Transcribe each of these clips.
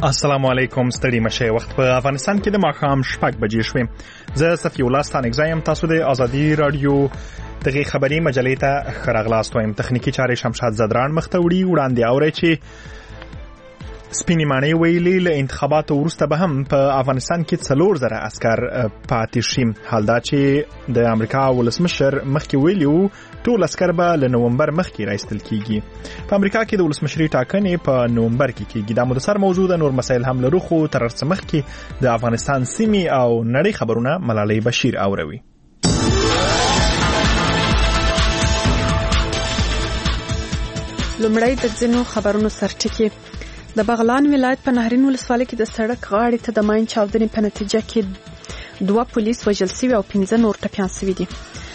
السلام علیکم، ستړي مشه. وخت په افغانستان کې د ماښام 6 بجې شوې. زه صفی الله ستانګزایم. تاسو د ازادي رادیو دغه خبري مجلې ته خراغلاست وایم. تخنیکی چارې شمشاد زدران مختوړي وړاندې اوري چې سپینې معنی ویلي له انتخاباتو وروسته به هم په افغانستان کې 4000 عسكر پاتې شي. حال دا چې د امریکا ولسمشر مخکې ویلي ټول عسكر به له نومبر مخکې راایستل کیږي. په امریکا کې د ولسمشري ټاکنې په نومبر کې کیږي. دا مدثر موضوع د نور مسایل هم لرو، خو تر څه مخکې د افغانستان سیمې او نړۍ خبرونه ملالۍ بشیر اوروي. لومړی د ځینو خبرونو سرټکی. د بغلان ولایت په نهرین ولسوالۍ کې د سړک غاړې ته د ماین چاودنې په نتیجه کې 2 پولیس وژل شوي او 15 نور ټپیان شوي دي.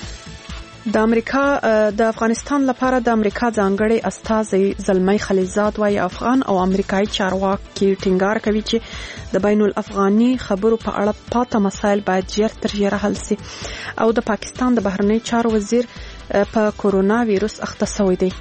د افغانستان لپاره د امریکا ځانګړی استازی زلمی خلیلزاد وايي افغان او امریکایي چارواکي ټینګار کوي چې د بین الافغاني خبرو په اړه پاته مسایل باید ژر تر ژره حل شي او د پاکستان د بهرنی چارو وزیر په کورونا وایرس اخته شوی دی.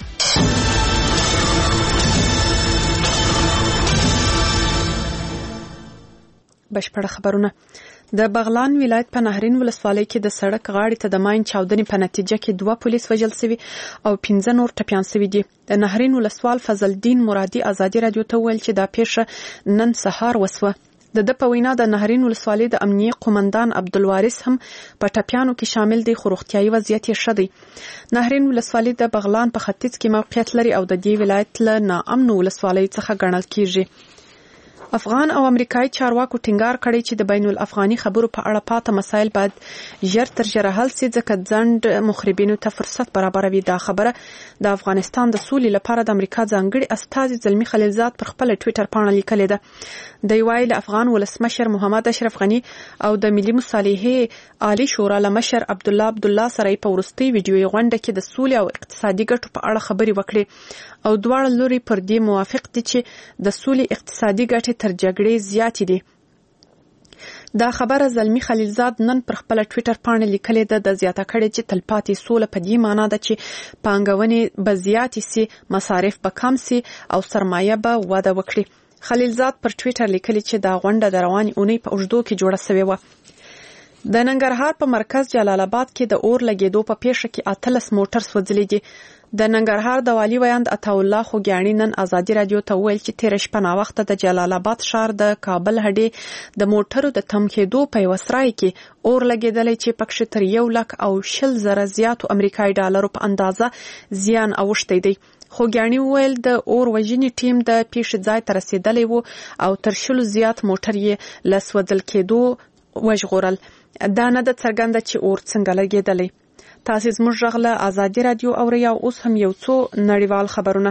بشپړ خبرونه. د بغلان ولایت په نهرین ولسوالۍ کې د سړک غاړې ته د ماین چاودنې په نتیجه کې 2 پولیس وژل شوي او 15 نور ټپیان شوي دي. د نهرین ولسوال فضل الدین مرادي ازادي رادیو ته ویل چې دا پیښه نن سهار وسوه. د په وینا د نهرین ولسوالۍ د امنیه قومندان عبدالوارث هم په ټپیانو کې شامل دی، خو روغتیايي وضعیت یې ښه دی. نهرین ولسوالۍ د بغلان په ختیځ کې موقعیت لري او د دې ولایت له ناامنو ولسوالیو څخه ګڼل کیږي. افغان او امریکایي چارواکو ټینګار کړی چې د بین الافغاني خبرو په اړه پاته مسایل باید ژر تر ژره حل شي ځکه ځنډ مخربینو ته فرصت برابروي. دا خبره د افغانستان د سولې لپاره د امریکا ځانګړي استازي زلمی خلیلزاد پر خپل ټوئیټر پاڼه لیکلې ده. د ویل افغان ولسمشر محمد اشرف غنی او د ملي مصالحې عالی شورا لمشر عبد الله سره په ورستي ویډیوي غونډه کې د سولې او اقتصادي ګټو په اړه خبرې وکړې او دواړه لوري پر دې موافق دي چې د سولې اقتصادي ګټې تر جګړې زیاتې دي. دا خبره زلمی خلیلزاد نن پر خپل ټوئیټر باندې لیکلې ده. د زیاته کړي چې تلپاتې سوله په دې معنی ده چې پانګونې به زیاتې سي، مصارف به کم سي او سرمایه به وده وکړي. خلیلزاد پر ټوئیټر لیکلي چې دا غونډه د روانې اونۍ په اوږدو کې جوړه شوې وه. د ننګرهار په مرکز جلال آباد کې د اور لګېدو په پیښه کې 18 موټر سوځلي دي. د ننګرهار د والي ویاند عطاالله خوګیاڼي نن ازادي رادیو ته ویل چې تیر شپه ناوخته د جلال آباد ښار د کابل هډې د موټرو د تم کېدو په یو سرای کې اور لګېدلی چې پکښې تر 1,20,000 زیاتو امریکایي ډالرو په اندازه زیان اوښتی دی. خوګیاڼي ویل د اور وژنې ټیم د پیښې ځای ته رسېدلی و او تر 100 زیات موټر یې له سوځل کېدو وژغورل. دا نه ده څرګنده چې اور څنګه لګېدلی. تاسو زموږ غږ له ازادي رادیو اورئ او اوس هم یو څو نړیوال خبرونه.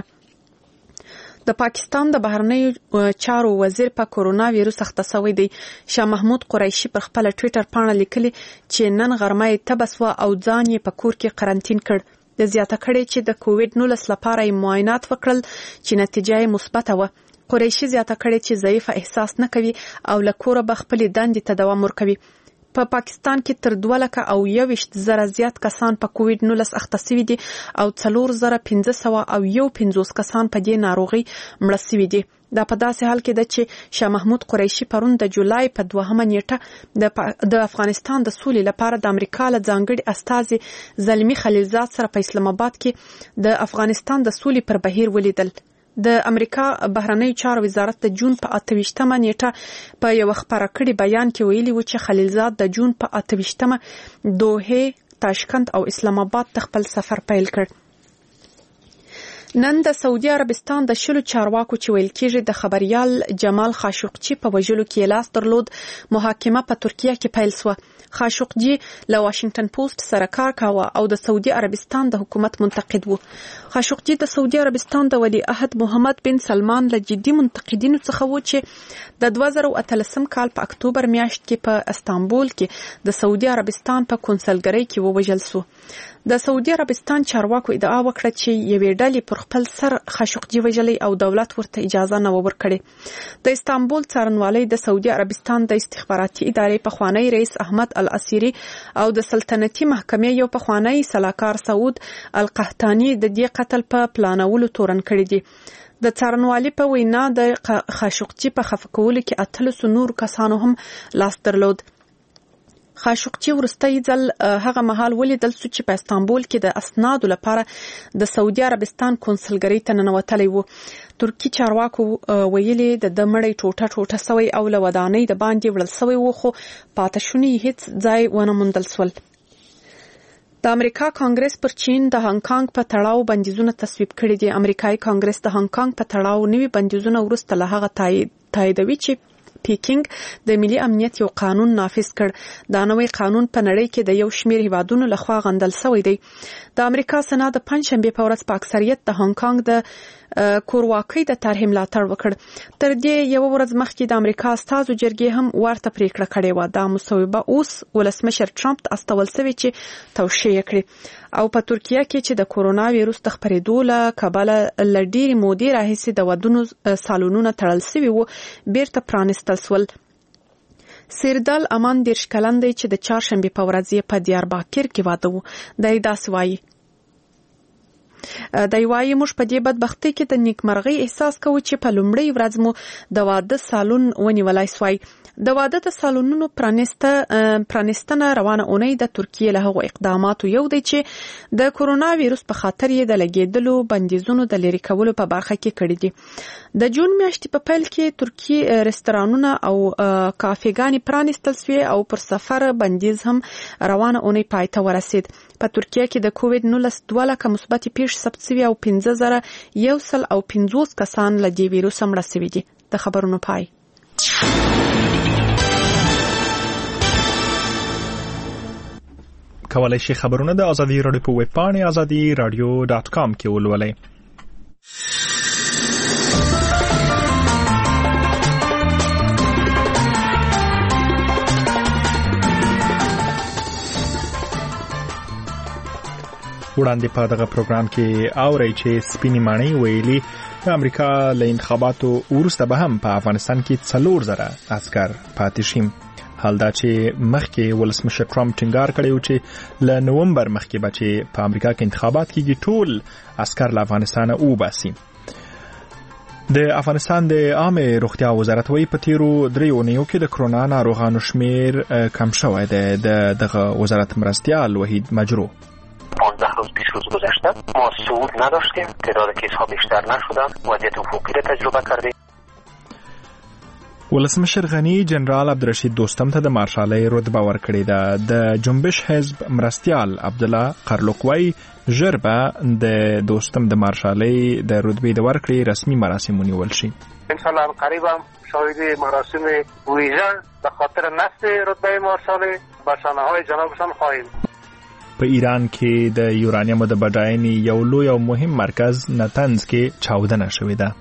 د پاکستان د بهرنی چارو وزیر په کورونا وایرس اخته شوی دی. شاه محمود قریشي پر خپل ټوئیټر باندې لیکلي چې نن غرمه یې تبسوه او ځان یې په کور کې قرنټین کړ. د زیاته کړي چې د کووډ-19 لپاره یې معاینات وکړل چې نتیجه یې مثبته وه. قریشي زیاته کړي چې ضعیف احساس نه کوي او له کوره به خپل دندې ته دوام ورکوي. په پاکستان کې تر 2,21,000 زیات کسان په کووډ-19 اخته شوي دي او 4,551 کسان په دې ناروغي مړه شوي دي. دا په داسې حال کې ده چې شاه محمود قریشي پرون د جولای په 2 نیټه د افغانستان د سولې لپاره د امریکا له ځانګړي استازي زلمی خلیلزاد سره په اسلام آباد کې د افغانستان د سولې پر بهیر ولیدل. د امریکا بهرنی چارو وزارت د جون په 28 نیټه په یو خبره کړي بیان کې ویلي و چې خلیلزاد د جون په 28 دوحه، تاشکند او اسلام آباد ته خپل سفر پیل کړ. نن د سعودي عربستان د 10 چارواکو چې ویل کېږي د خبريال جمال خاشقجي په وژلو کې لاس درلود محاکمه په ترکیه کې پیل شوه. خاشقجي له واشنگټن پوسټ سره کار کاوه او د سعودي عربستان د حکومت منتقد و. خاشقجي د سعودي عربستان د ولی عهد محمد بن سلمان له جدي منتقدینو څخه و چې د 2013 کال په اکتوبر میاشت کې په استانبول کې د سعودي عربستان په کنسلګرۍ کې ووژل شو. د سعودي عربستان چارواکو ادعا وکړه چې یوې ډلې پر خپل سر خاشقجي وژلی او دولت ورته اجازه نه ورکړي. د استانبول څارنوالۍ د سعودي عربستان د استخباراتي ادارې پخوانی رئیس احمد الاسیری او د سلطنتي محکمې یو پخوانی سلاکار سعود القحطاني د دې قتل په پلانولو تورن کړی دي. د څارنوالۍ په وینا د خاشقچي په خفقولو کې 13 نور کسانو هم لاس درلود. خاشقچي وروستی ځل هغه مهال ولیدل چې په استانبول کې د اسنادو لپاره د سعودي عربستان کنسولګرۍ ته ننوتلی و. ترکی چارواکو ویلي د مړی ټوټه سوی او له ودانۍ د باندې وړل سوی و، خو پاتې شوني هیڅ ځای ونه موندل سول. د امریکا کانګرس پر چین د هانګ کانګ په تړاو بندیزونه تصویب کړي دي. امریکایي کانګرس د هانګ کانګ په تړاو نوي بندیزونه وروسته له هغه تاییدوي چې پیکینګ د ملي امنیت یو قانون نافذ کړ. دا نوی قانون په نړۍ کې د یو شمیر هیوادونو لخوا غندل شوی دی. د امریکا سنا د پنځشنبه په ورځ په اکثریت د هانګ کانګ د کورواکۍ د طرحې ملاتړ وکړ. تر دې یو ورځ مخکې د امریکا استازو جرګې هم ورته پریکړه کړې و. دا مصوبه اوس ولسمشر ټرمپ ته استول شوی چې توشیح کړي. او په ترکیه کې چې د کورونا وایروس د خپرېدو له کبله ل ډېرې مودې راهیسې د ودونو سالونونه تړل شوي وو، بیرته پرانیستل سول. سیردال امان 10 کلن دی چې د چهارشنبې په ورځ یې په دیارباکر کې واده و. دی داسې وایي: دی وایي موږ په دې بدبختۍ کې د نیکمرغۍ احساس کوو چې په لومړۍ ورځ مو د واده سالون ونیولای سوای. د واده د سالونونو پرانیستنه روانه اونۍ د ترکیه له هغو اقداماتو یو دی چې د کورونا وایروس په خاطر یې د لګیدلو بندیزونو د لرې کولو په برخه کې کړي دي. د جون میاشتې په پیل کې ترکیه رستورانونه او کافېګانې پرانیستل شوې او پر سفر بندیز هم روانه اونۍ پای ته ورسید. په ترکیه کې د کووډ 19 2 مثبت پیښې ثبت شوي او 15150 کسان له دې وایروس مړه شوي دي. د خبرونو پای. کولای شي خبرونه د ازادي رادیو په ویب پاڼه azadi.radio.com کې ولولئ. وړاندې په دغه پروګرام کې اورئ چې سپینې ماڼۍ ویلي د امریکا له انتخاباتو وروسته به هم په افغانستان کې 4,000 عسكر پاتې شي. حال دا چې مخکې ولسمشر ټرمپ ټینګار کړی و چې له نومبر مخکې به چې په امریکا کې انتخابات کېږي ټول عسكر له افغانستانه وباسي. د افغانستان د عامه روغتیا وزارت وایي په تیرو 3 اونیو کې د کرونا ناروغانو شمیر کم شوی دی. دغه وزارت مرستیال وحید مجرو: 15 روز 20 روز گذشته ما صعود نداشتیم، تعداد کیس ها بیشتر نشدن، وضعیت افقی را تجربه کردیم. ولسمشر غنی جنرال عبدالرشید دوستم ته د مارشالۍ رتبه ورکړې ده. د جنبش حزب مرستیال عبدالله قرلقوی ژر به د دوستم د مارشالۍ د رتبې د ورکړې رسمي مراسم ونیول شي. ان شاء الله قریبا شاهد مراسم ویژه به خاطر نصب رتبه مارشالۍ به شانه‌های جنابشان خواهیم. په ایران کې د یورانیمو د بډاینې یو لوی او مهم مرکز نتنز کې چاودنه شوې ده.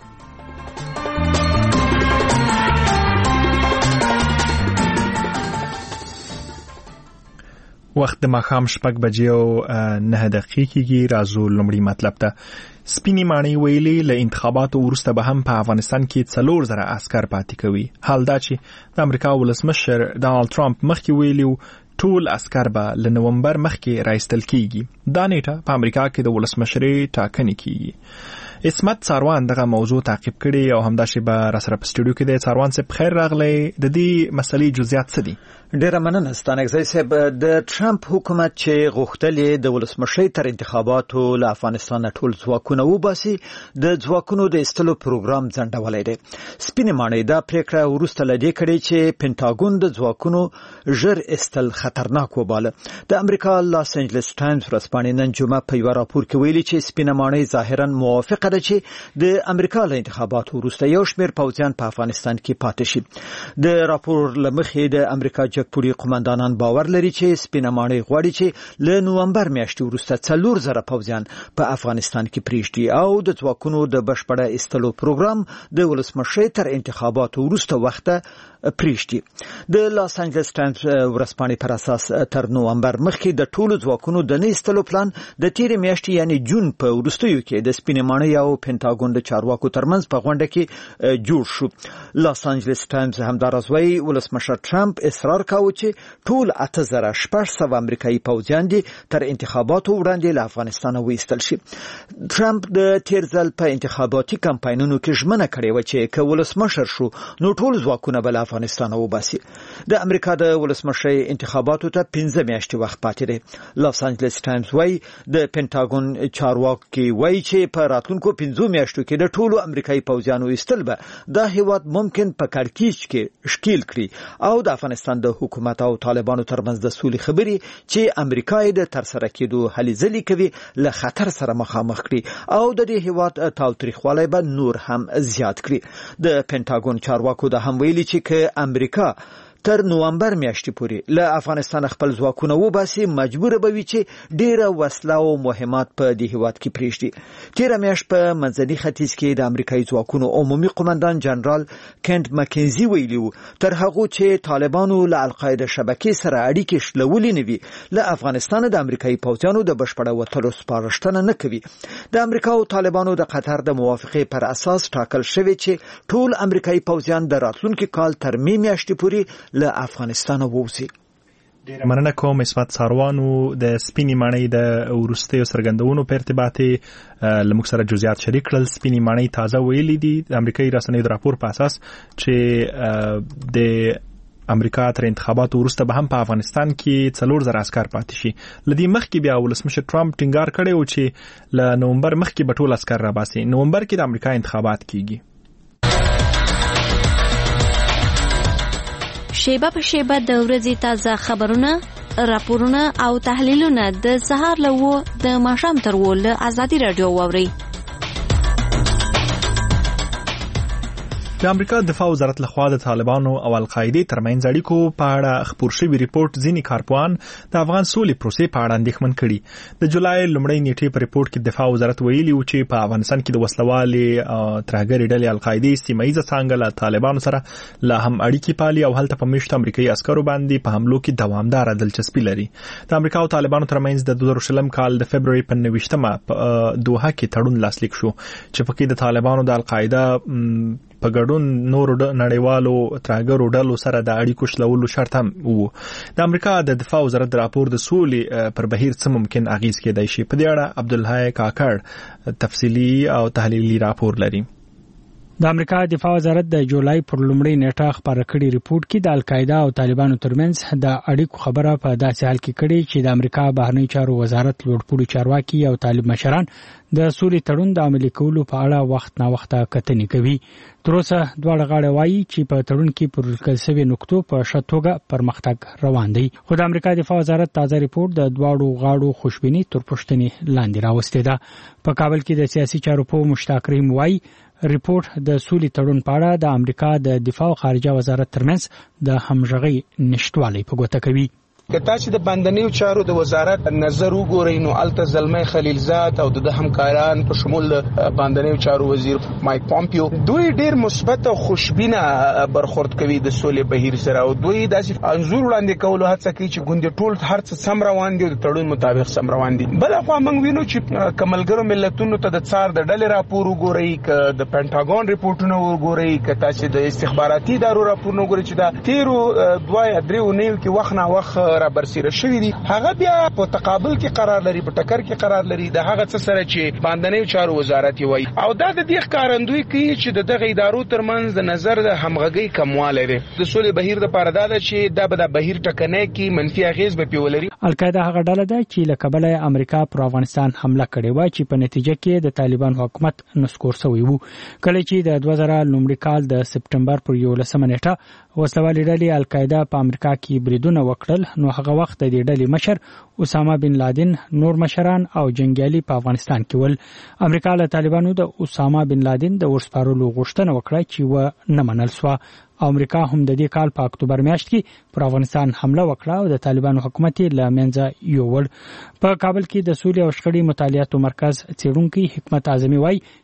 وخت د ماښام 6 بجې او 9 دقیقې کېږي. راځو لومړی مطلب ته. سپینې ماڼۍ ویلي له انتخاباتو وروسته به هم په افغانستان کې 4,000 عسكر پاتې کوي. حال دا چې د امریکا ولسمشر ډانلډ ټرمپ مخکې ویلي ټول عسكر به له نومبر مخکې راایستل کیږي. دا نیټه په امریکا کې د ولسمشرۍ ټاکنې کیږي. اسمت څاروان دغه موضوع تعقیب کړي او همداشي به را سره په سټوډیو کې د څاروان صاحب خیر راغلی. د دې مسلې جزئیات څه دي؟ ډیره مننه ستانګزی صاحب. د ټرمپ حکومت چې غوښتل د ولسمشرۍ تر انتخاباتو له افغانستان ټول ځواکونه وباسي، د ځواکونو د ایستلو پروګرام ځنډولی دی. سپینې ماڼۍ دا پریکړه وروسته له دې کړې چې پینټاګون د ځواکونو ژر ایستل خطرناک وباله. د امریکا لاس انجلس ټایمز ورځپاڼې نن جمعه په یو راپور کې ویلي چې سپینې ماڼۍ ظاهرا موافقه ده چې د امریکا له انتخاباتو وروسته یو شمېر پوځیان په افغانستان کې پاتې شي. د راپور له مخې د امریکا پوری قومندانان باور لري چې سپینه ماڼۍ غواړي چې له نومبر میاشتې وروسته 4,000 پوځیان په افغانستان کې پریږدي او د ځواکونو د بشپړه ایستلو پروګرام د ولسمشرۍ تر انتخاباتو وروسته وخته پریشتي د لاس انجلس ټایمز ورځپاڼې پر اساس تر نوامبر مخکې د ټولو ځواکونو د نیستلو پلان د تیرې میاشتې یعنی جون په وروستیو کې د سپینې ماڼۍ او پینټاګون د چارواکو ترمنځ په غونډه کې جوړ شو. لاس انجلس ټایمز همداراز وايي ولسمشر ټرمپ اصرار کاوه چې ټول 8600 امریکایي پوځیان دي تر انتخاباتو وړاندې له افغانستان وایستل شي. ټرمپ د تیر ځل په انتخاباتي کمپاینونو کې ژمنه کړې و چې که ولسمشر شو نو ټول ځواکونه به افغانستان وباسي. د امریکا د ولسمشرۍ انتخاباتو ته 15 میاشتې وخت پاتې دی. لاس انجلس ټایمز وايي د پینټاګون چارواکي وايي چې په راتلونکو 15 میاشتو کې د ټولو امریکایي پوځیانو ایستل به د هیواد ممکن په کړکېچ کې شکیل کړي او د افغانستان د حکومت او طالبانو ترمنځ د سولې خبرې چې امریکا یې د ترسره کېدو هلې ځلې کوي له خطر سره مخامخ کړي او د دې هیواد تاوتریخوالی به نور هم زیات کړي. د پینټاګون چارواکو د هم ویلي چې که امریکا تر نوامبر میاشتې پورې له افغانستان خپل ځواکونه وباسي مجبور به وي چې ډیره وسله او مهمات په دې هیواد کې پریږدي. تیره میاشت په منځني ختیځ کې د امریکایي ځواکونو عمومي قومندان جنرال کینټ مکینزي ویلي و تر هغه چې طالبانو له القاعده شبکې سره اړیکې شلولې نه وي له افغانستان د امریکایي پوځیانو د بشپړه وتلو سپارښتنه نه کوي. د امریکا او طالبانو د قطر د موافقې پر اساس ټاکل شوی چې ټول امریکایي پوځیان د راتلونکي کال تر می میاشتې پورې له افغانستان ووځي. ډیره مننه کوم اسمت ساروانو د سپینې ماڼۍ د وروستیو څرګندونو په ارتباط لموږ سره جزئیات شریک کړل. سپینې ماڼۍ تازه ویلي دي د امریکایي رسنیو د راپور په اساس چې د امریکا تر انتخاباتو وروسته به هم په افغانستان کې 4000 عسكر پاتې شي. لدی مخکې بیا ولسمشر ټرمپ ټینګار کړی و چې له نومبر مخکې به ټول عسكر را باسي. نومبر کې د امریکا انتخابات کیږي. شیبه په شیبه د ورځې تازه خبرونه، راپورونه او تحلیلونه د سهار له 9 د ماښام تر 10 له ازادي رادیو واوري. د امریکا دفاع وزارت لخوا د طالبانو او القاعده ترمنځ اړیکو په اړه خبر شوی ریپورت ځینی کارپوهان د افغان سولې پروسې په اړه اندېښمن کړي. د جولای لومړۍ نیټې په ریپورت کې دفاع وزارت ویلي و چې په افغانستان کې د وسلوالې ترهګرې ډلې القاعده سیمایي څنګه له طالبانو سره لا هم اړیکې پالي او هلته په مشت امریکایي عسکرو باندې په حملو کې دوامدار دلچسپي لري. د امریکا او طالبانو ترمنځ د 2020 کال د فبرवरी په 29مه په دوحه کې تړون لاسلیک شو چې پکې د طالبانو د القاعده په ګډون نور نړیوالو ترهګرو ډلو سره د اړیکو شلولو شرط هم وو. د امریکا د دفاع وزارت راپور د سولې پر بهیر څه ممکن اغیز کېدای شي. په دې اړه عبدالحی کاکړ تفصیلی او تحلیلی راپور لري. د امریکا دفاع وزارت د جولای پر لومړۍ نیټه خبره کړې ریپورت کې د القاعده او طالبانو ترمنځ د اړیکو خبره په داسې حال کې کړې چې د امریکا بهرنی چارو وزارت لوړپوړي چارواکي او طالب مشران د سولې تړون د عملي کولو په اړه وخت نا وخت کتنې کوي. تر اوسه دواړه غاړې وایي چې په تړون کې پر لیکل شوی نقطو په ښه توګه پرمختګ روان دی. خو د امریکا دفاع وزارت تازه ریپورت د دواړو غاړو خوشبیني تر پوښتنې لاندې راوستې ده. په کابل کې د سیاسي چارو په مشتاق رحیم وایي ریپورت د سولې تړون په اړه د امریکا د دفاع او خارجه وزارت ترمنځ د همغږۍ نشټوالی په ګوته کوي. که تاسو د باندنیو چارو د وزارت نظر وګورئ نو الته زلمه خلیلزاد او د همکاران په شمول باندنیو چارو وزیر مایک پامپیو دوی ډیر مثبت او خوشبینه برخورد کوي د سولې بهیر سره او دوی داسې انزور وړاندې کولو هڅه کوي چې ګوند ټول هر څه سم روان دي او د تړون مطابق سم روان دي. بل خو موږ وینو چې کملګرو ملتونو ته د څار د ډلې راپور وګورئ، ک د پینټاګون ریپورتونه وګورئ، ک تاسو د استخباراتي ادارو راپورونه وګورئ چې دا تیرو 2-3 اونیو کې وخت نه وخت را برسیره شوی دي. هغه بیا په تقابل کې قرار لري، په ټکر کې قرار لري د هغه څه سره چې باندنیو چارو وزارت وایي او دا د دې ښکارندوی کوي چې دغه ادارو ترمنځ د نظر د همغږۍ کموالی دی. د سولې بهیر د پاره دا چې دا به د بهیر ټکنۍ کې منفي اغیز به پیولري. القاعده هغه ډله ده چې له کبله امریکا پر افغانستان حمله کړې و چې په نتیجه کې د طالبان حکومت نسکور شوی وو. کله چې د 2000 لومړي کال د سپټمبر پر 11 نیټه وسلوالې ډلې القاعده په امریکا کې بریدونه وکړل نو هغه وخت د دې ډلې مشر اسامه بن لادن، نور مشران او جنگیالي په افغانستان کې ول. امریکا له طالبانو د اسامه بن لادن د ورسپارلو غوښتنه وکړه چې و نه منل شو. امریکا هم د دې کال په اکتوبر میاشت کې پر افغانستان حمله وکړه او د طالبانو حکومت له منځه یووړ. په کابل کې د سولې او شخړې مطالعاتو مرکز څېړونکي حکمت اعظمي وایي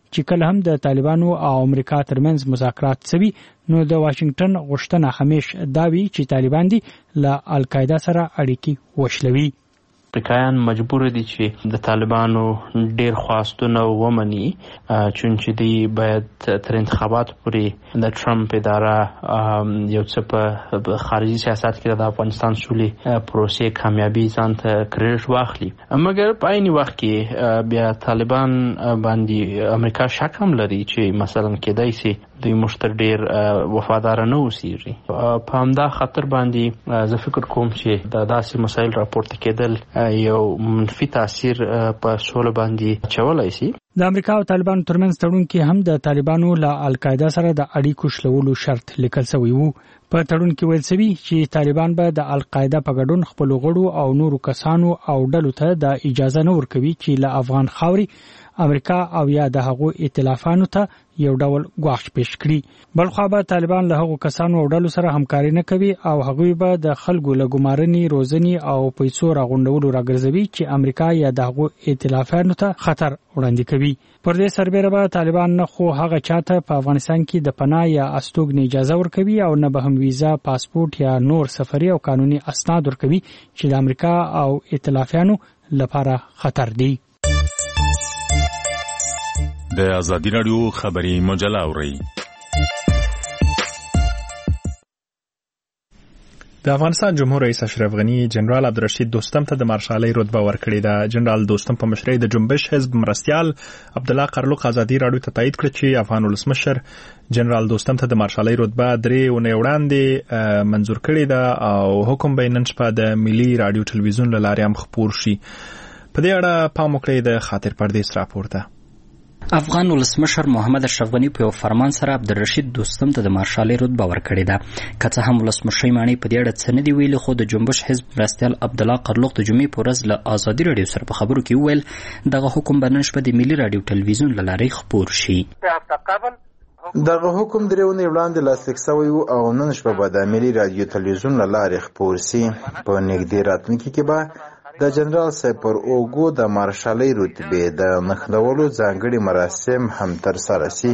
چې کله هم د طالبانو او امریکا ترمنځ مذاکرات شوي نو د واشنگټن غوښتنه همیشه دا وی چې طالبان دي له القاعده سره اړیکې وشلوي. امریکایان مجبور دي چې د طالبانو ډیر خواستونه ومني چې دی باید تر انتخابات پورې د ټرمپ اداره یو څه په خارجي سیاست کې د افغانستان سولې پروسې کامیابی ځان ته کریډټ واخلي. مګر په عین وخت کې بیا طالبان باندې امریکا شک هم لري چې مثلا کېدای شي دوی مشتر ډیر وفادار نه اوسېږي. په همدا خاطر باندې زه فکر کوم چې د داسې مسایل راپورته کېدل یو منفي تاثیر په سوله باندې چولای شي. د امریکا او طالبانو ترمنځ تړون کې هم د طالبانو له القاعده سره د اړیکو شلولو شرط لیکل شوی وو. په تړون کې ویل شوی چې طالبان به د القاعده په ګډون خپل غړو او نورو کسانو او ډلو ته د اجازه نه ورکوي چې له افغان خاوري امریکا او یا د هغو ائتلافانو ته یو ډول غواړي پیش کړي. بلخو به طالبان له هغو کسانو او ډلو سره همکاري نه کوي او هغوی به د خلکو له ګمارنې روزنی او پیسو راغونډولو راګرځوي چې امریکا یا د هغو ائتلافانو ته خطر وړاندې کوي. پر دې سربېره به طالبان نه خو هغه چاته په افغانستان کې د پناه یا استوګنې اجازه ورکوي او نه به هم ویزا، پاسپورت یا نور سفري او قانوني اسناد ورکوي چې د امریکا او ائتلافانو لپاره خطر دي. د ازادي رادیو خبري مجله اوري. د افغانستان جمهور رئیس اشرف غنی جنرال عبدالرشید دوستم ته د مارشالۍ رتبه ورکړې ده. جنرال دوستم په مشرۍ د جنبش حزب مرستیال عبدالله قرلوق ازادي رادیو ته تایید کړ چې افغان ولسمشر جنرال دوستم ته د مارشالۍ رتبه 3 اونۍ وړاندې منظور کړې ده او حکم به نن شپه د ملي رادیو ټلویزیون له لارې هم خپور شي. په دې اړه پام وکړئ د خاطر پردیس راپور ته. افغان ولسمشر محمد اشرف غنی په یو فرمان سره عبدالرشید دوستم ته د مارشالۍ رتبه ورکړې ده. که څه هم ولسمشر معنی په دې اړه څه نه دی ویلي، خو د جنبش حزب مرستیال عبدالله قرلوق د جمعې په ورځ له ازادي رادیو سره په خبرو کې وویل دغه حکم به نن شپه د ملي رادیو ټلویزیون له لارې خپور شي. دغه حکم 3 اونۍ وړاندې لاسلیک شوی و او نن شپه به د ملي رادیو ټلویزیون له لارې خپور شي. په نږدې راتلونکي کې به د جنرال صاحب پر اوګو د مارشالۍ رتبې د نښلولو ځانګړي مراسم هم ترسره شي.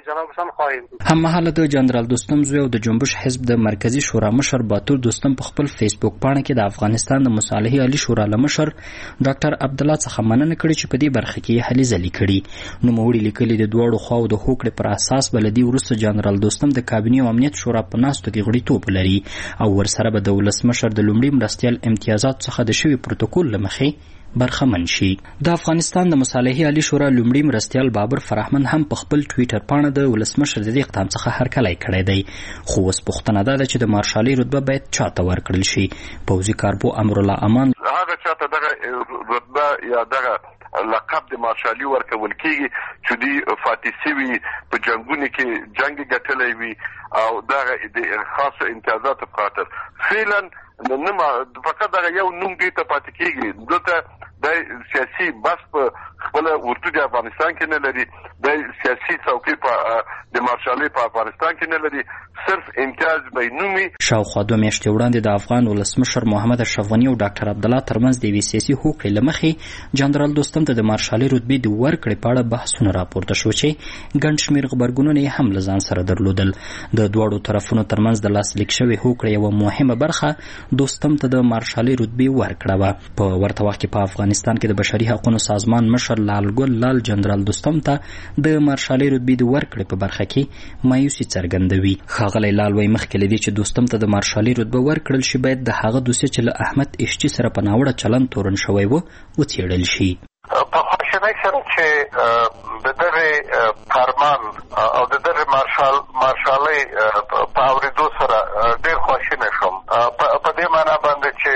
هممهاله د جنرال دوستم زوی او د جنبش حزب د مرکزی شورا مشر باتور دوستم په خپل فیسبوک پاڼه کې د افغانستان د مصالحې عالی شورا لمشر ډاکټر عبدالله څخه مننه کړې چې په دې برخه کې هلې ځلې کړي. نو موړي لیکلي د دوړو خواو د هوکړې پر اساس بلدي ورسره جنرال دوستم د کابینې او امنیت شورا په ناستو کې غړیتوب لري او ورسره به د ولسمشر د لومړي مرستیال امتیازات څخه د شوی پروتوکول لمخې برخمن شي. د افغانستان د مصالحې عالی شورا لومړي مرستیال بابر فرحمن هم په خپل ټویټر پاڼه د ولسمشر د دې اقدام څخه هرکلی کړی دی. خو اوس پوښتنه ده چې د مارشالۍ رتبه باید چاته ورکړل شي. پوځي کارپو امرالله امان هغه چاته دغه رتبه یا دغه لقب د مارشالي ورکول کیږي چې دی فاتح سوي په جنگونو کې جنگ ګټلې وي او دغه د خاصه امتیازات په خاطر فعلا نه فقط دغه یو نوم دی ته پاتې کیږي. دلته د سیاسي بس په خپل ورته د افغانستان کې نه لري، د سیاسي څوکۍ په د مارشالۍ په افغانستان کې نه لري، صرف امتیاز به نومي. شاوخوا 2 میاشتې وړاندې د افغان ولسمشر محمد اشرف غنی او ډاکټر عبدالله ترمنځ د یوې سیاسي هوکړې له مخې جنرال دوستم ته د مارشالۍ رتبې د ورکړې په اړه بحثونه راپورته شو چې ګڼ شمېر غبرګونونه یې هم له ځان سره درلودل. د دواړو طرفونو ترمنځ د لاسلیک شوې هوکړې یوه مهمه برخه دوستم ته د مارشالۍ رتبې ورکړه وه. په ورته وخت کې په افغانستان کې د بشري حقوقو سازمان مشر لالګل لال جنرال دوستم ته د مارشالۍ رتبې د ورکړې په برخه کې مایوسي څرګندوي. ښاغلی لال وایي مخکې له دې چې دوستم ته د مارشالۍ رتبه ورکړل شي باید د هغه دوسیه چې له احمد اشچي سره په ناوړه چلند تورن شوی و وڅېړل شي. په خواشینۍ سره چې د دغه فرمان او د دغه مارشالۍ په اورېدو سره ډېر خواشینی شوم. په دې معنا باندې چې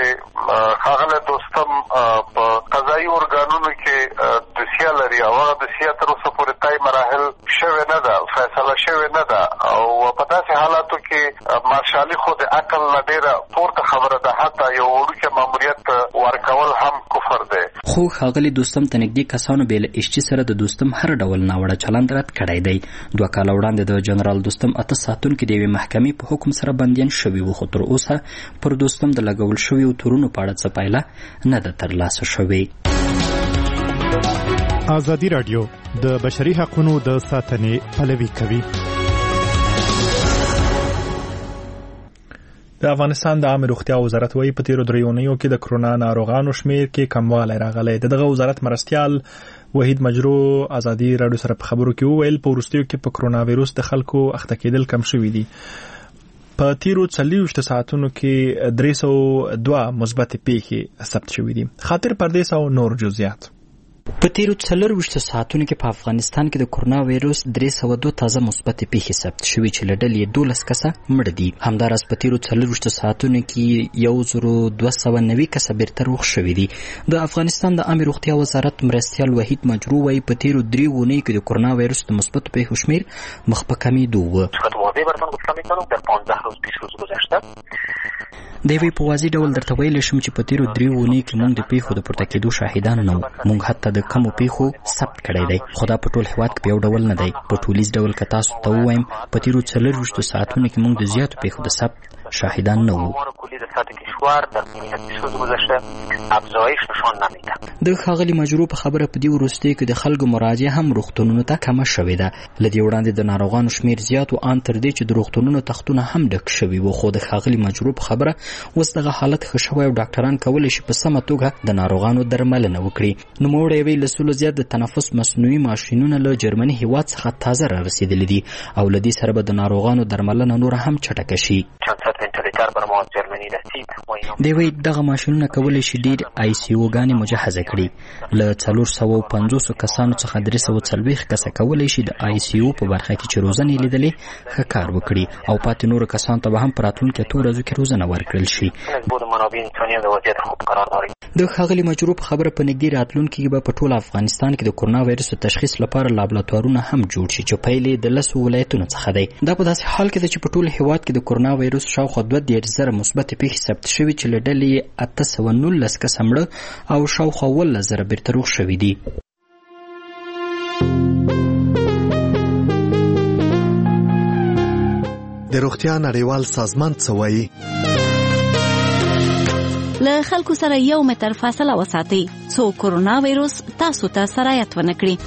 ښاغلی دوستم په قضایي ارګانونو کې دوسیه لري او هغه دوسیه تر اوسه پورې تای مراحل شوې نه ده، فیصله شوې نه ده او په داسې حالاتو کې مارشالي خو د عقل نه ډېره پورته خبره ده، حتی یو وړوکی ماموریت ورکول هم کفر دی. خو ښاغلي دوستم ته نږدې کسانو بې له اشچي سره د دوستم هر ډول ناوړه چلند رد کړی دی. 2 کاله وړاندې د جنرال دوستم 8 ساتونکي د یوې محکمې په حکم سره بندیان شوي وو، خو تر اوسه پر دوستم د لګول شویو تورونو په اړه څه پایله نه ده ترلاسه شوې. ازادي راډیو د بشري حقوقو د ساتنې پلوي کوي. د افغانستان د عامه روغتیا وزارت وايي په تیرو دریونیو کې د کرونا ناروغانو شمیر کې کموالی راغلی. دغه وزارت مرستیال وحید مجرو ازادي راډیو سره په خبرو کې وویل په وروستیو کې په کرونا وایروس د خلکو اخته کېدل کم شوي دي. په تیرو 24 ساعتونو کې 302 مثبت پیښې ثبت شوي دي. خاطر پردیس او نور جزئیات. په تیرو 24 ساعتونو کې په افغانستان کې د کرونا وایروس 302 تازه مثبت پیښې ثبت شوي چې له ډلې 12 کسه مړه دي. همداراز په تیرو 24 ساعتونو کې 1290 کسه بیرته روغ شوي دي. د افغانستان د عامه روغتیا وزارت مرستیال وحید مجرو وايي په تیرو 3 اونیو کې د کرونا وایروس د مثبت پیښو شمیر مخ په کمیدو و. دوی په واضح ډول درته ویلی شم چې په تیرو 3 اونیو کې موږ د پیښو د پورته کېدو شاهدان نه وو. موږ حتی د کمو پیښو ثبت کړی دی، خو دا په ټول هېواد کې په یو ډول نه دی. په ټولیز ډول که تاسو ته ووایم په تیرو 24 ساعتونو کې موږ د زیاتو پیښو د ثبت شاهدان نه وو. د ښاغلي مجرو په خبره په دې وروستیو کې د خلکو مراجعه هم روغتونونو ته کمه شوې ده. له دې وړاندې د ناروغانو شمیر زیات و ان تر دې چې د روغتونونو تختونه هم ډک شوي وو. خو د ښاغلي مجرو په خبره اوس دغه حالت ښه شوی او ډاکټران کولی شي په سمه توګه د ناروغانو درملنه وکړي. نوموړی یې ویل له 100 زیات د تنفس مصنوعي ماشینونه له جرمني هېواد څخه تازه را رسېدلي دي او له دې سره به د ناروغانو درملنه نوره هم چټکه شي. دی وایي دغه ماشینونه کولی شي ډېر ICU ګانې مجهزه کړي. له 450 کسانو څخه 340 کسه کولی شي د ICU په برخه کې چې روزنې لیدلې ښه کار وکړي او پاتې نورو کسانو ته به هم په راتلونکو 2 ورځو کې روزنه ورکړل شي. د ښاغلي مجرو په خبره په نږدې راتلونکي کې به په ټول افغانستان کې د کرونا وایروس د تشخیص لپاره لابراتوارونه هم جوړ شي چې پیل یې د 10 ولایتونو څخه دی. دا په داسې حال کې ده چې په ټول هېواد کې د کرونا وایروس شاوخوا 2,000 مثبت پیښې ثبت شوي چې له ډلې 819 کسه مړه او شاوخوا 11,000 بیرته روغ شوي دي. د روغتیا نړیوال سازمان څه وایي؟ له خلکو سره 1 متر فاصله وساتئ څو کرونا وایروس تاسو ته سرایت ونه کړي.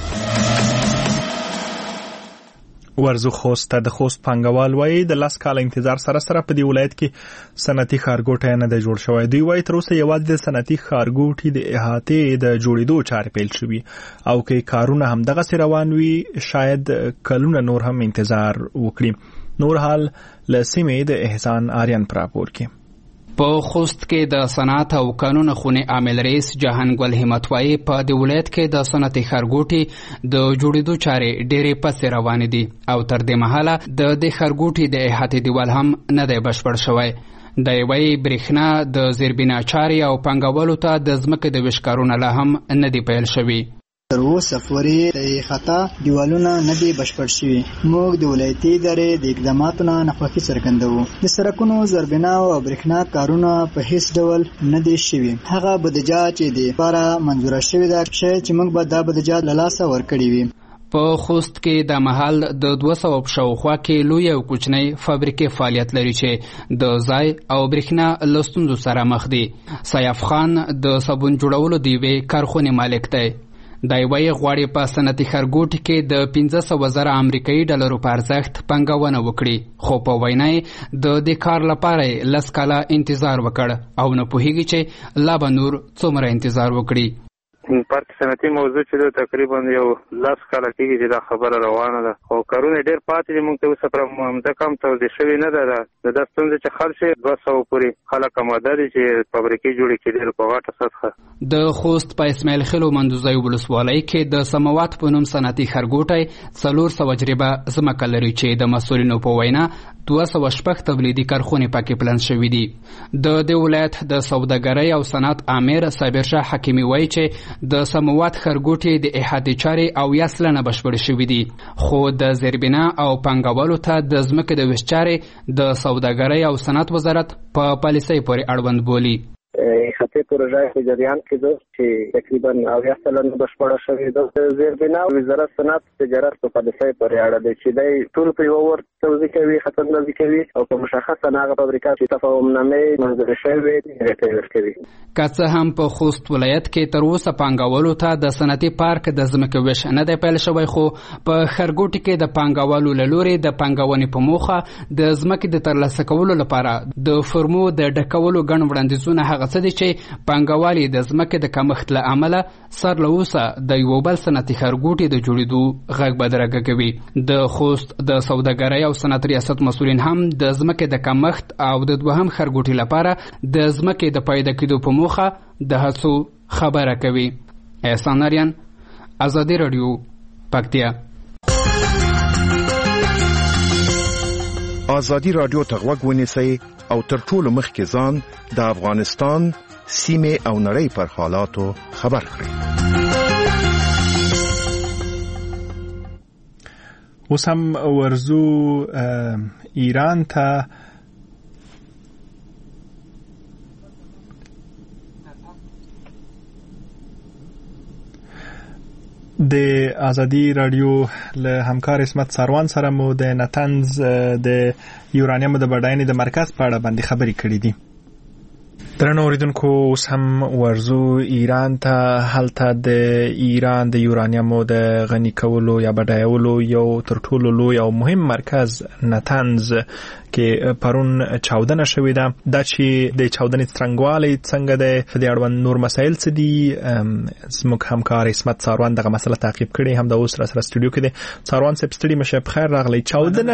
ورزو خوست د خوست پانګوال وایي د 10 کال انتظار سره په دې ولایت کې صنعتي ښارګوټی نه دی جوړ شوی. دوی وایي تر اوسه یوازې د صنعتي ښارګوټي د احاطې د جوړېدو چارې پیل شوي او که کارونه هم دغسې روان وي شاید کلونه نور هم انتظار وکړي. نور حال له سیمې د احسان آریان پر راپور کې. په خوست کې د صنعت او قانون خونې عامل رئیس جهانګل همت وایي په دې ولایت کې د صنعتي ښارګوټي د جوړېدو چارې ډېرې پسې روانې دي او تر دې مهاله د دې ښارګوټي د احاطې دیوال هم نه دی بشپړ شوی. د یوې برېښنا د زیربنا چارې او پانګوالو ته د ځمکې د ویش کارونه لا هم نه دي پیل شوي. تر اوسه پورې د خطا دیوالونه نه دي بشپړ شوي. موږ د ولایتي ادارې د اقداماتو نه ناخوښي څرګندوو. د سړکونو زیربنا او برېښنا کارونه په هیڅ ډول نه دي شوي. هغه بودیجه چې د لپاره منظوره شوې ده شاید چې موږ به دا بودیجه له لاسه ورکړې وي. په خوست کې د مهال د 200 شاوخوا کې لوی او کوچنی فابریکې فعالیت لري چې د ځای او برېښنا له ستونزو سره مخ دي. سیاف خان د صابون جوړولو د یوې کارخونې مالک دی. دا یوه غواړي په صنعتي ښارګوټي کې د 500,000 امریکایي ډالرو په ارزښت پانګونه وکړي، خو په وینا یې د دې کار لپاره 10 کاله انتظار وکړ او نه پوهیږي چې لا به نور څومره انتظار وکړي. پارک صنعتي موضوع چې د تقریبا یو 10 کاله کېږي چې دا خبره روانه ده او کارونه ډېر پاتې دي. موږ ته اوسه پر همدغه کم توضیح شوې نه ده. دا ستونزه چې حل شي 200 پورې خلک آماده دي چې فابریکې جوړې کړي ډېر په غټه سطحه. د خوست په اسماعیل خیلو مندوزی ولسوالۍ کې د سماوات په نوم صنعتي ښارګوټی 400 جریبه ځمکه لري چې د مسؤلینو په وینا 206 تولیدي کارخونې پکې پلان شوي دي. د دې ولایت د سوداګرۍ او صنعت امیر صابر شاه حکیمي وایي چې د سماوات ښارګوټي د احاطې چارې او یاسلنه بشپړ شوي دي، خو د زیربنا او پانګوالو ته د ځمکې د ویش چارې د سوداګرۍ او صنعت وزارت په پالیسۍ پورې اړوند بولي. خطي پروژه په جریان کې ده چې تقریبا 80% بشپړه شوې ده. زیربنا وزارت صنعت تجارت او پالیسۍ پورې اړه ده چې د ټول په یو ور توضیح کوي، ختمندازي کوي او په مشخصه هغه فابریکات چې تفاهمنامې منظور شوی دی ریټیلر کوي. که څه هم په خوست ولایت کې تر اوسه پانګوالو ته د صنعتي پارک د ځمکې ویش نه دی پیل شوی، خو په خرګوټي کې د پانګوالو له لوري د پانګونې په موخه د ځمکې د ترلاسه کولو لپاره د فرمو د ډکولو ګڼ وړاندیزونه هغه څه دي چې پانګوالي د ځمکې د کمښت له امله سر له اوسه د یو بل صنعتي خرګوټي د جوړېدو غږ بدرګه کوي. د خوست د سوداګرۍ او صنعت ریاست مسؤلین هم د ځمکې د کمښت او د دوهم خرګوټي لپاره د ځمکې د پیدا کېدو په موخه د هڅو خبره کوي. احسان اریان، ازادي رادیو، پکتیا. ازادي رادیو ته غوږ ونیسئ او تر ټولو مخکې ځان د افغانستان سیمې او نړۍ پر حالاتو خبر کړئ. اوس هم ورزو ایران ته. د ازادي رادیو له همکار اسمت سروان سره مو د نتنز د یورانیم د بډاینې د مرکز په اړه باندې خبرې کړې دي. درنو اوریدونکو، اوس هم ورزو ایران ته. هلته د ایران د یورانیمو د غني کولو یا بډایولو یو تر ټولو لوی او مهم مرکز نتنز کې پرون چاودنه شوې ده. دا چې د چاودنې څرنګوالی څنګه ده، په دې اړوند نور مسایل څه دي، زموږ همکار اسمت سروان دغه مسله تعقیب کړي، هم د اوس را سره سټوډیو کې دی. سروان صاحب ستړي مشه، په خیر راغلی. چاودنه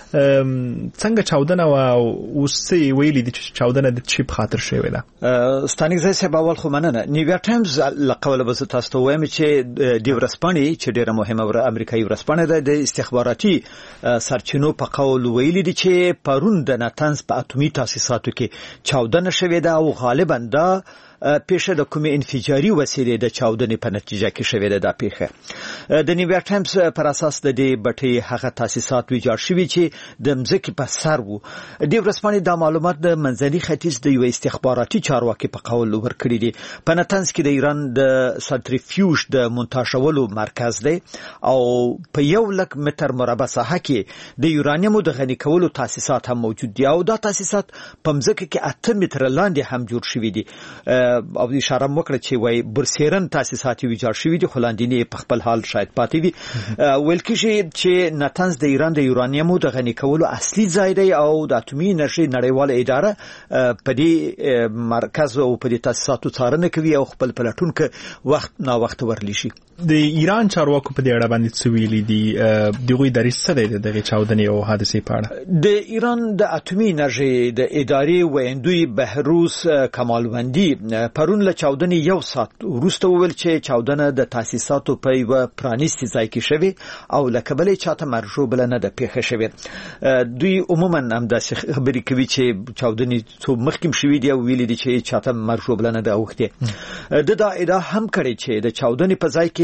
څنګه چاودنه او اوس ویلي دي چې چاودنه د چی په خاطر شوې ده؟ ستانګ زای صاحب اول خو مننه. نیویارک ټایمز لقوله به تاسو ته وایم چې د ورسپانې چې ډیره مهمه امریکایي ورسپانې ده د استخباراتي سرچینو په قول ویلي دي چې پرون د نتنز په اتمی تاسیساتو کې چاودنه شوې ده او غالبا دا پیښه د کومې انفجاري وسیلې د چاودنې په نتیجه کې شوې ده. دا پیښه د نیویارک ټایمز پر اساس د دې بټي هغه تاسیسات ویجاړ شوي چې د مځکې په سر وو. د ورسپانې د معلومات د منځني ختیځ د یو استخباراتي چارواکي په قول ورکړي دي. په نتنز کې د ایران د سنټریفیوژ د مونتاژولو مرکز دی او په 1,00,000 متر مربع ساحه کې د یورانیمو د غني کولو تاسیسات هم موجود دي او دا تاسیسات په مځکه کې 8 متر لاندې هم جوړ شوي دي. او اشاره وکړه چې وای برسیرن تاسیسات ویجاړ شوي دي، خلاندینی په خپل حال شاید پاتې دي. ویل کېږي چې نتنز د ایران د یورانیمو د غني کولو اصلي ځای دی او د اټومي انرژي نړیواله اداره په دې مرکز او په دې تاسیساتو څارنه کوي او خپل پلټونکو وخت نا وخت ورلی شي. د ایران چارواکو په دې اړه باندې څه ویلي دي؟ دغه دریځ څه دی دغه چاودنې او حادثې په اړه؟ د ایران د اټومي انرژي د ادارې ویندوی بهروز کمالوندی پرون له چاودنې یو ساعت وروسته وویل چې چاودنه د تاسیساتو په یو پرانیستي ځای کې شوې او لکه بلې چاته مرجو بل نه د پیښه شوې. دوی عموما هم د خبرې کوي چې چاودنې څو مخکې شوې دي او ویلي دي چې چاته مرجو بل نه د اوخته. د ادعا هم کړي چې د چاودنې په ځای کې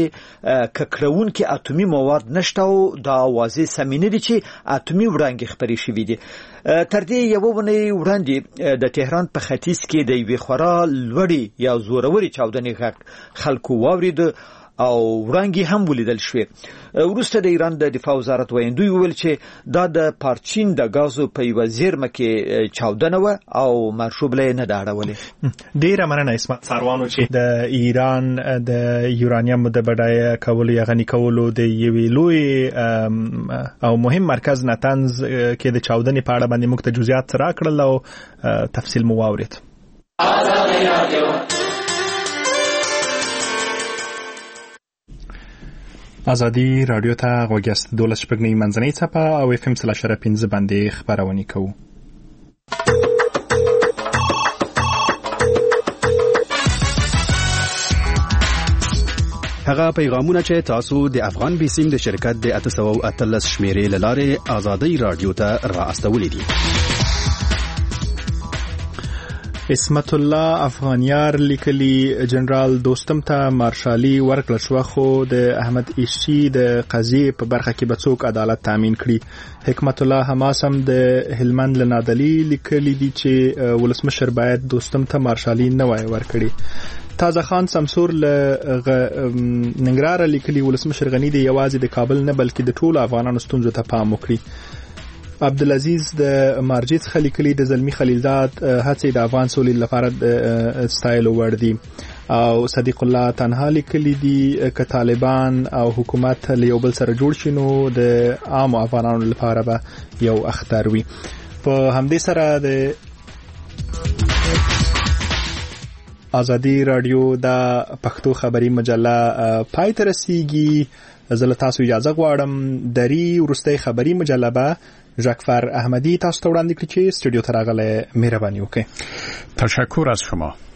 ککړون کې اټومي مواد نشته او دا واضح سمینه دي چې اټومي وړانګې خبرې شوې دي. تر دې یو ونې وړاندې د تهران په ختیځ کې د یوې خورا لوړې یا زوروري چاودنې غږ خلکو واورید او وړانګې هم ولیدل شوې. وروسته د ایران د دفاع وزارت ویندوی وویل چې دا د پارچین د غازو په یو زیرمه کې چاودنه و او مرشوبله نه داړولې. ډیره مننه اسمت سروانو چې د ایران د یورانیم د بډای کولو یا غني کولو د یوې لوی او مهم مرکز نتنز کې د چاودنې په اړه باندې موږ ته جزئیات راکړل او تفصیل مو واورید. ازادي رادیو ته غوږیاست. 12 شپږنۍ منځنۍ څپه او FM 3.5 باندې خبرونه کوو. هغه پیغامونه چې تاسو د افغان بیسیم د شرکت د 813 شمیرې لاره ازادي رادیو ته را استولې دي. اسمت الله افغانیار لیکلی جنرال دوستم ته مارشالي ورکړل شو خو د احمد ایشي د قضیې په برخه کې به څوک عدالت تامین کړي. حکمت الله حماسم د هلمند لنادلی لیکلی دي چې ولسمشر باید دوستم ته مارشالي نه وای ورکړي. تازه خان سمسور ننګرهار لیکلی ولسمشر غنی دی یوازې د کابل نه بلکې د ټولو افغانانو ستونزو ته پام وکړي. عبدالعزیز د مارجیت خلیقلی د زلمی خلیلزاد هڅې د افغان سولې لپاره د ستایلو وړ دي. او صدیق الله تنها لیکلی دي که طالبان او حکومت له یو بل سره جوړ شي نو د عام افغانانو لپاره به یو اختر وي. په همدې سره د ازادي رادیو د پښتو خبري مجله پای ته رسیږي. زه له تاسو اجازه غواړم. دری ورستۍ خبري مجله به ژاکفر احمدی تاسو ته وړاندې کړي چې سټوډیو ته راغلی. مهرباني وکړئ. تشکر از شما.